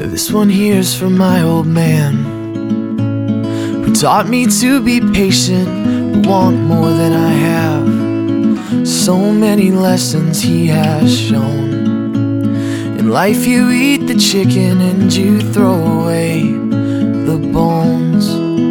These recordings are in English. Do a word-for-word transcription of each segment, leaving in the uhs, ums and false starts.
This one here's for my old man, who taught me to be patient, but want more than I have. So many lessons he has shown. In life you eat the chicken and you throw away the bones.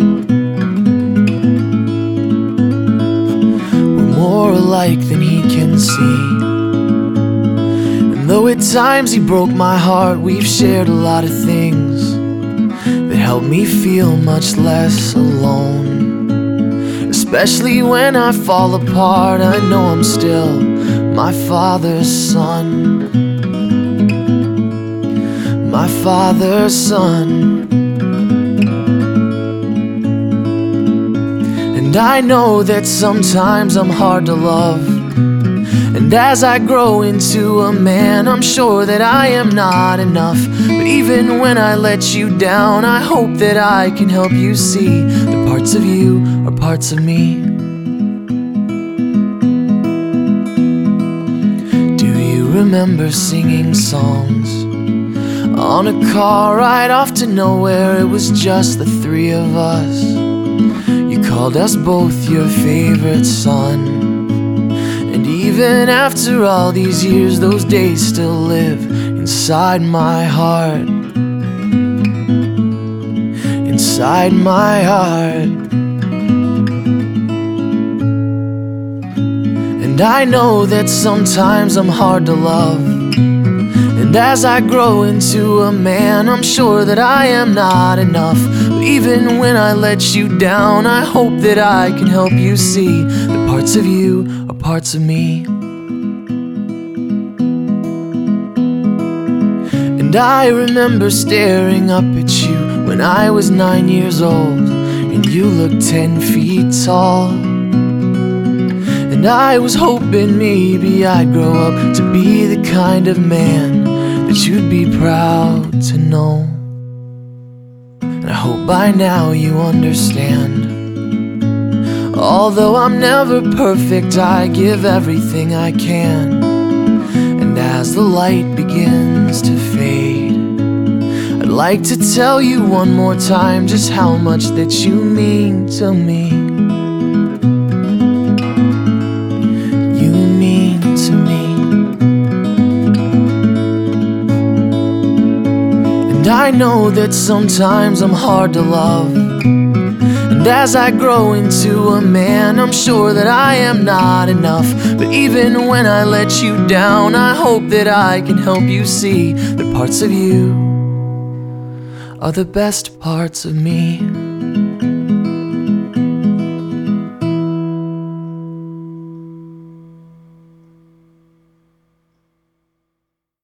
We're more alike than he can see. Though at times he broke my heart, we've shared a lot of things that help me feel much less alone. Especially when I fall apart, I know I'm still my father's son. My father's son. And I know that sometimes I'm hard to love. And as I grow into a man, I'm sure that I am not enough. But even when I let you down, I hope that I can help you see the parts of you are parts of me. Do you remember singing songs on a car ride off to nowhere? It was just the three of us. You called us both your favorite son. Even after all these years, those days still live inside my heart. Inside my heart. And I know that sometimes I'm hard to love. And as I grow into a man, I'm sure that I am not enough. But even when I let you down, I hope that I can help you see the parts of you are parts of me. And I remember staring up at you when I was nine years old, and you looked ten feet tall. And I was hoping maybe I'd grow up to be the kind of man that you'd be proud to know. And I hope by now you understand. Although I'm never perfect, I give everything I can. And as the light begins to fade, I'd like to tell you one more time just how much that you mean to me. You mean to me. And I know that sometimes I'm hard to love. And as I grow into a man, I'm sure that I am not enough. But even when I let you down, I hope that I can help you see that parts of you are the best parts of me.